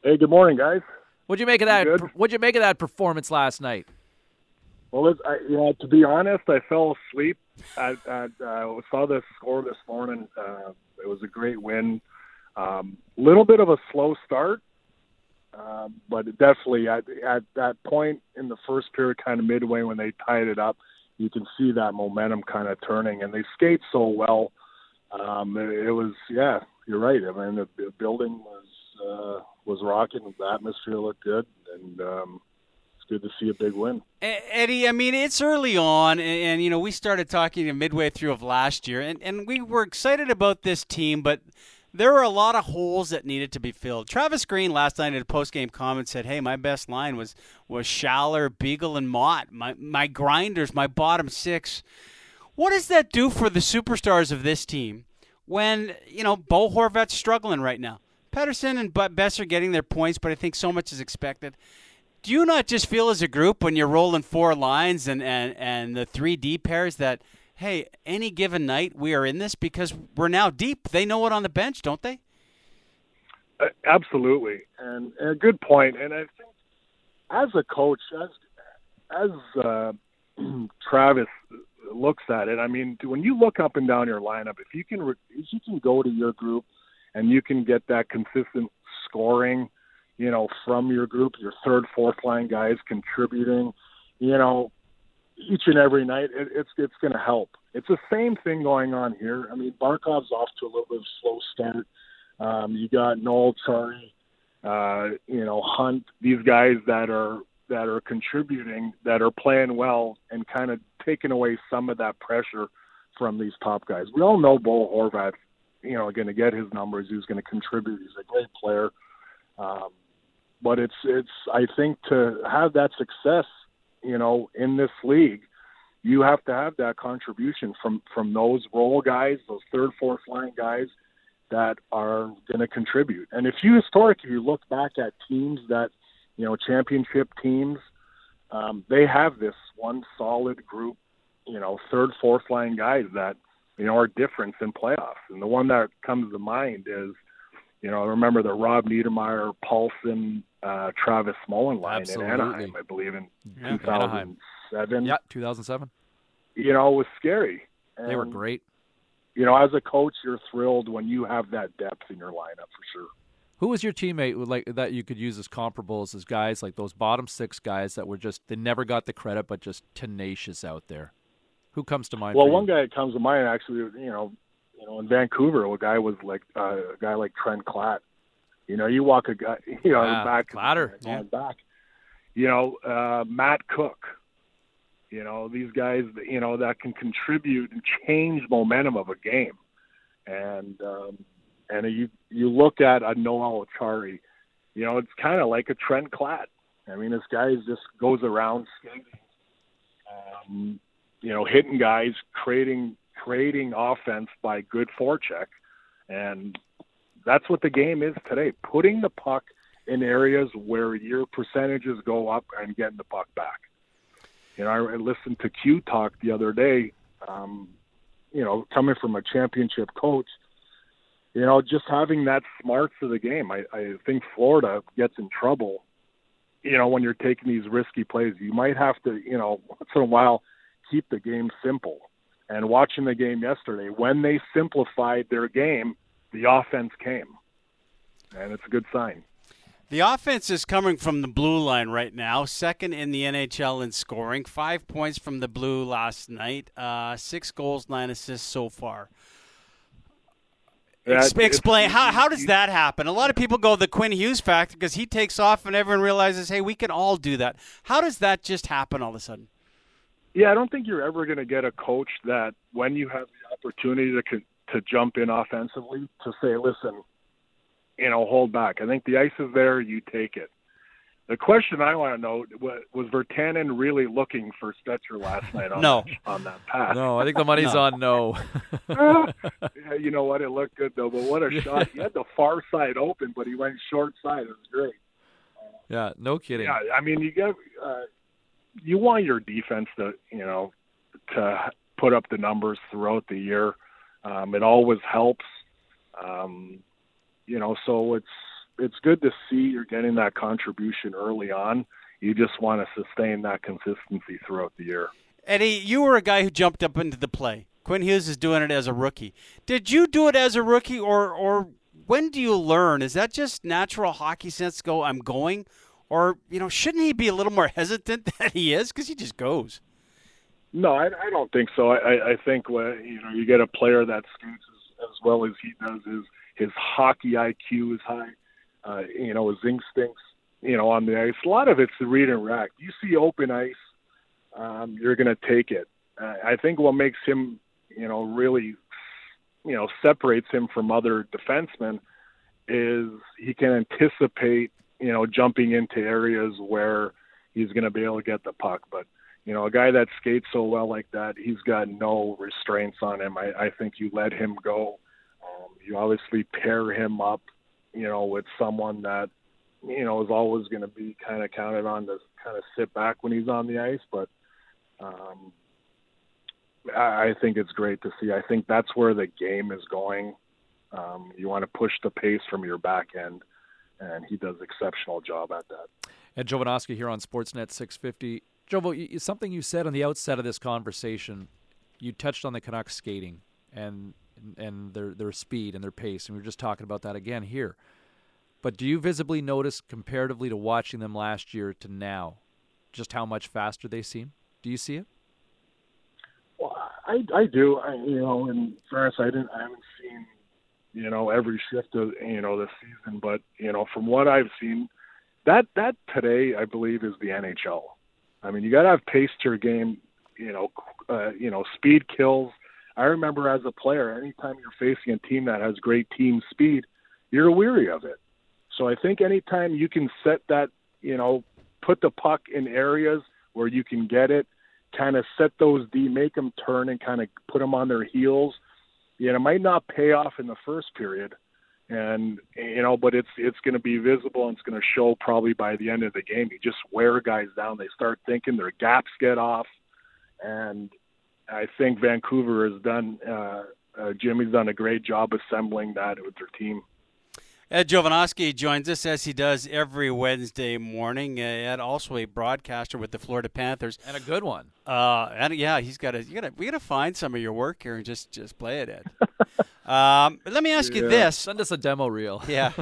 Hey, good morning, guys. What'd you make of You that? good? What'd you make of that performance last night? Well, to be honest, I fell asleep. I saw the score this morning. It was a great win. Little bit of a slow start, but definitely at that point in the first period, kind of midway when they tied it up, you can see that momentum kind of turning, and they skate so well. It was, yeah, you're right. I mean, the building was rocking. The atmosphere looked good, and it's good to see a big win. Eddie, I mean, it's early on, and we started talking midway through of last year, and we were excited about this team, but there were a lot of holes that needed to be filled. Travis Green last night in a post-game comment said, "Hey, my best line was Schaller, Beagle, and Mott. My grinders, my bottom six." What does that do for the superstars of this team when Bo Horvat's struggling right now? Pedersen and Bess are getting their points, but I think so much is expected. Do you not just feel as a group when you're rolling four lines and the 3D pairs that, hey, any given night we are in this because we're now deep? They know it on the bench, don't they? Absolutely, and a good point. And I think as a coach, as Travis looks at it, I mean, when you look up and down your lineup, if you can go to your group and you can get that consistent scoring, from your group, your third, fourth line guys contributing, each and every night, it's going to help. It's the same thing going on here. I mean, Barkov's off to a little bit of a slow start. You got Noel, Chari, Hunt, these guys that are contributing, that are playing well, and kind of taking away some of that pressure from these top guys. We all know Bo Horvat, going to get his numbers. He's going to contribute. He's a great player. But it's I think to have that success, in this league, you have to have that contribution from those role guys, those third, fourth line guys that are going to contribute. And if you historically look back at teams that, championship teams, they have this one solid group, third, fourth line guys that, are different in playoffs. And the one that comes to mind is, I remember the Rob Niedermeyer, Paulson, Travis Mullen line Absolutely. in Anaheim, I believe, in 2007. Yeah, 2007. It was scary. And, They were great. As a coach, you're thrilled when you have that depth in your lineup for sure. Who was your teammate like that you could use as comparables as guys like those bottom six guys that were they never got the credit but just tenacious out there? Who comes to mind? Well, for you? one guy that comes to mind actually, in Vancouver, a guy was like a guy like Trent Klatt. You walk a guy, back, Klatter, back. Matt Cook. These guys, that can contribute and change momentum of a game. And you look at a Noel Chari, it's kind of like a Trent Klatt. I mean, this guy just goes around skating, hitting guys, creating offense by good forecheck. And that's what the game is today, putting the puck in areas where your percentages go up and getting the puck back. I listened to Q talk the other day, coming from a championship coach, just having that smarts of the game. I think Florida gets in trouble, when you're taking these risky plays. You might have to, once in a while, keep the game simple. And watching the game yesterday, when they simplified their game, the offense came. And it's a good sign. The offense is coming from the blue line right now, second in the NHL in scoring. 5 points from the blue last night, 6 goals, 9 assists so far. Explain, how does that happen? A lot of people go the Quinn Hughes factor because he takes off and everyone realizes, hey, we can all do that. How does that just happen all of a sudden? Yeah, I don't think you're ever going to get a coach that when you have the opportunity to jump in offensively to say, listen, hold back. I think the ice is there, you take it. The question I want to know, was Virtanen really looking for Stetcher last night on that pass? No, I think the money's on no. Yeah, you know what? It looked good, though. But what a shot. He had the far side open, but he went short side. It was great. Yeah, no kidding. Yeah, I mean, you want your defense to put up the numbers throughout the year. It always helps. So it's good to see you're getting that contribution early on. You just want to sustain that consistency throughout the year. Eddie, you were a guy who jumped up into the play. Quinn Hughes is doing it as a rookie. Did you do it as a rookie, or when do you learn? Is that just natural hockey sense? Go, I'm going, or shouldn't he be a little more hesitant than he is because he just goes? No, I don't think so. I think when you get a player that scoots as well as he does, his hockey IQ is high. His instincts, on the ice. A lot of it's the read and react. You see open ice, you're going to take it. I think what makes him, really, separates him from other defensemen is he can anticipate, jumping into areas where he's going to be able to get the puck. But, a guy that skates so well like that, he's got no restraints on him. I think you let him go. You obviously pair him up, with someone that, is always going to be kind of counted on to kind of sit back when he's on the ice. But I think it's great to see. I think that's where the game is going. You want to push the pace from your back end, and he does an exceptional job at that. And Jovanovski here on Sportsnet 650. Jovo, something you said on the outset of this conversation, you touched on the Canucks skating and their speed and their pace, and we were just talking about that again here. But do you visibly notice, comparatively to watching them last year to now, just how much faster they seem? Do you see it? Well, I do. In fairness, I haven't seen, every shift of, the season. But, from what I've seen, that today, I believe, is the NHL. I mean, you got to have pace to your game, speed kills. I remember as a player, anytime you're facing a team that has great team speed, you're weary of it. So I think anytime you can set that, put the puck in areas where you can get it, kind of set those make them turn and kind of put them on their heels. It might not pay off in the first period, and but it's going to be visible and it's going to show probably by the end of the game. You just wear guys down. They start thinking, their gaps get off, and I think Vancouver has done. Jimmy's done a great job assembling that with their team. Ed Jovanovski joins us as he does every Wednesday morning. Ed, also a broadcaster with the Florida Panthers, and a good one. And yeah, we got to find some of your work here and just play it, Ed. Let me ask you this: send us a demo reel. Yeah.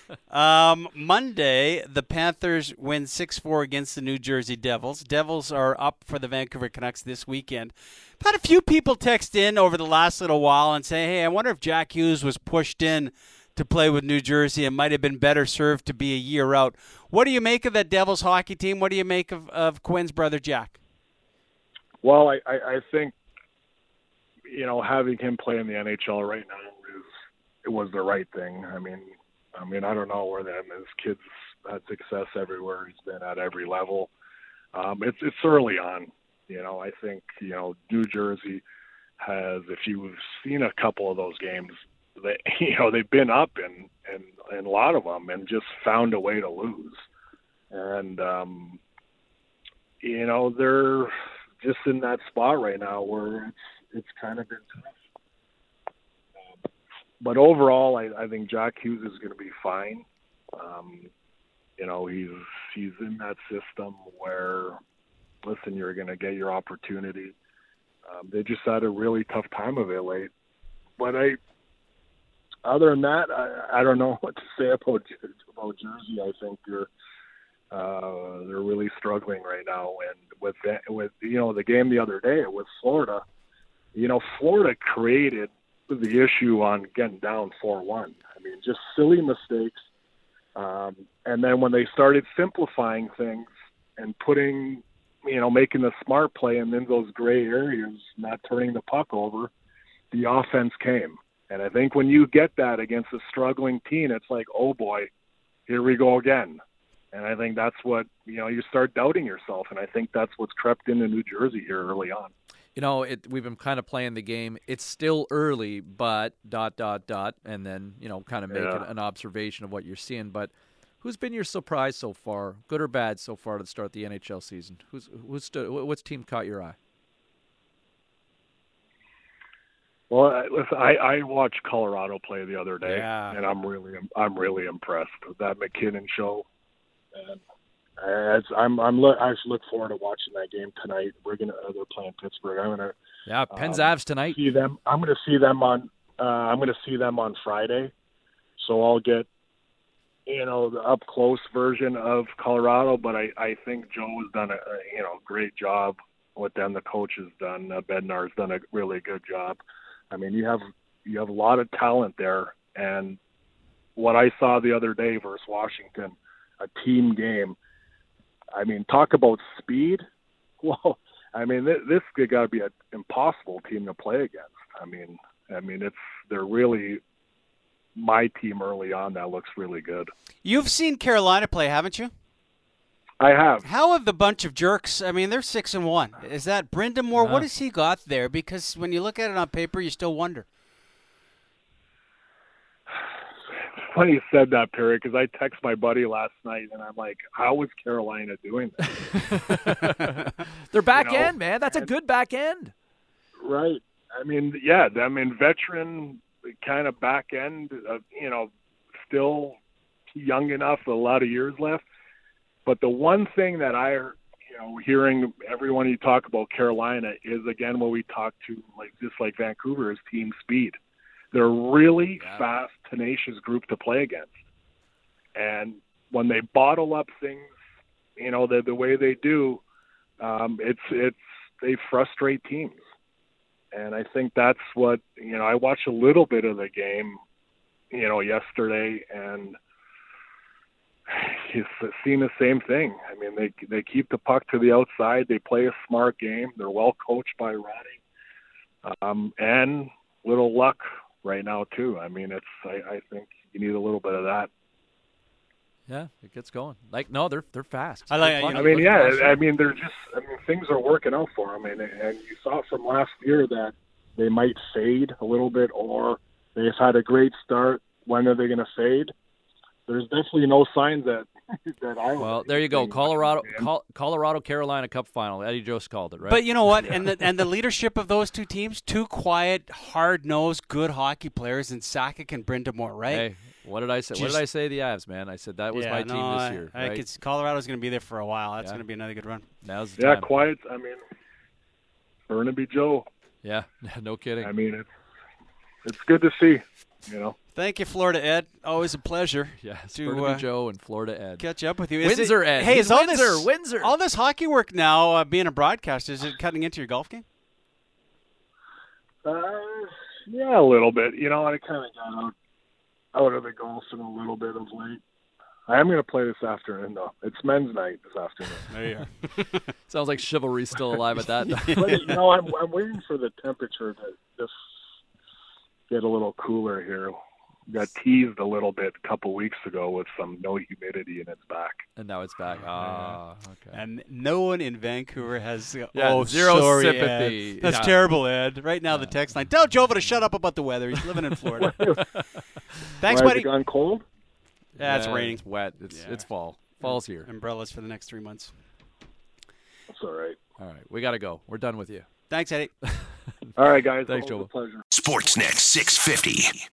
Monday, the Panthers win 6-4 against the New Jersey Devils. Devils are up for the Vancouver Canucks this weekend. I've had a few people text in over the last little while and say, "Hey, I wonder if Jack Hughes was pushed in to play with New Jersey and might have been better served to be a year out." What do you make of that Devils hockey team? What do you make of Quinn's brother, Jack? Well, I think, having him play in the NHL right now was the right thing. I mean, I don't know where his kids had success everywhere. He's been at every level. It's early on. I think, New Jersey has, if you've seen a couple of those games, they've been up in a lot of them and just found a way to lose. And, they're just in that spot right now where it's kind of been tough. But overall, I think Jack Hughes is going to be fine. He's in that system where, listen, you're going to get your opportunity. They just had a really tough time of it late. But other than that, I don't know what to say about Jersey. I think they're really struggling right now, and with the game the other day with Florida, Florida created the issue on getting down 4-1. I mean, just silly mistakes, and then when they started simplifying things and putting, making the smart play and then those gray areas, not turning the puck over, the offense came. And I think when you get that against a struggling team, it's like, oh boy, here we go again. And I think that's what, you start doubting yourself. And I think that's what's crept into New Jersey here early on. We've been kind of playing the game. It's still early, but ... and then, kind of make an observation of what you're seeing. But who's been your surprise so far, good or bad so far to start the NHL season? What's team caught your eye? Well, listen, I watched Colorado play the other day, Yeah. and I'm really impressed with that McKinnon show. And I just look forward to watching that game tonight. They're playing Pittsburgh. I'm gonna Pens Avs tonight. see them. I'm gonna see them on Friday, so I'll get the up close version of Colorado. But I think Joe has done a great job with them. The coach has done. Bednar's done a really good job. I mean, you have a lot of talent there, and what I saw the other day versus Washington, a team game. I mean, talk about speed. Well, I mean, this has got to be an impossible team to play against. I mean, they're really my team early on. That looks really good. You've seen Carolina play, haven't you? I have. How have the bunch of jerks? I mean, they're 6-1. Is that Brind'Amour? Yeah. What has he got there? Because when you look at it on paper, you still wonder. Funny you said that, Perry, because I text my buddy last night, and I'm like, how is Carolina doing that? Their back end, man. That's a good back end. Right. I mean, yeah. I mean, veteran kind of back end, still young enough, a lot of years left. But the one thing that hearing everyone you talk about Carolina is, again, what we talk to, like Vancouver, is team speed. They're a really fast, tenacious group to play against. And when they bottle up things, the way they do, they frustrate teams. And I think that's what, I watched a little bit of the game, yesterday, and you've seen the same thing. I mean, they keep the puck to the outside. They play a smart game. They're well coached by Ratty. And little luck right now too. I mean, I think you need a little bit of that. Yeah, it gets going. They're fast. Things are working out for them, and you saw from last year that they might fade a little bit, or they've had a great start. When are they going to fade? There's definitely no signs that I. Well, there you go. Colorado Carolina Cup final. Eddie Jost called it, right? But you know what? And the leadership of those two teams, two quiet, hard-nosed, good hockey players in Sakic and Brind'Amour, right? Hey, what did I say? What did I say? The Avs, man. I said that was my team this year. Right? Colorado's going to be there for a while. That's going to be another good run. Now's the time. Quiet. I mean, Burnaby Joe. Yeah, no kidding. I mean, it's good to see. Thank you, Florida Ed. Always a pleasure. Yeah, Burnaby Joe and Florida Ed. Catch up with you. Windsor Ed. Hey, is Windsor. All this hockey work now, being a broadcaster, is it cutting into your golf game? Yeah, a little bit. I kind of got out of the golf in a little bit of late. I am going to play this afternoon, though. It's men's night this afternoon. There you are. Sounds like chivalry's still alive at that. But, I'm waiting for the temperature to just get a little cooler here. Got teased a little bit a couple weeks ago with some no humidity, and it's back. And now it's back. Okay. And no one in Vancouver has zero sorry, sympathy. Ed. That's terrible, Ed. Right now, the text line. Tell Jova to shut up about the weather. He's living in Florida. Thanks, Why, buddy. has it gone cold? Yeah, it's raining. It's wet. It's fall. Fall's here. Umbrellas for the next 3 months. That's all right. All right. We got to go. We're done with you. Thanks, Eddie. All right, guys. Thanks, Always Joel. a pleasure. Sportsnet 650.